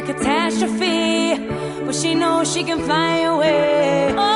catastrophe, but she knows she can fly away. Oh,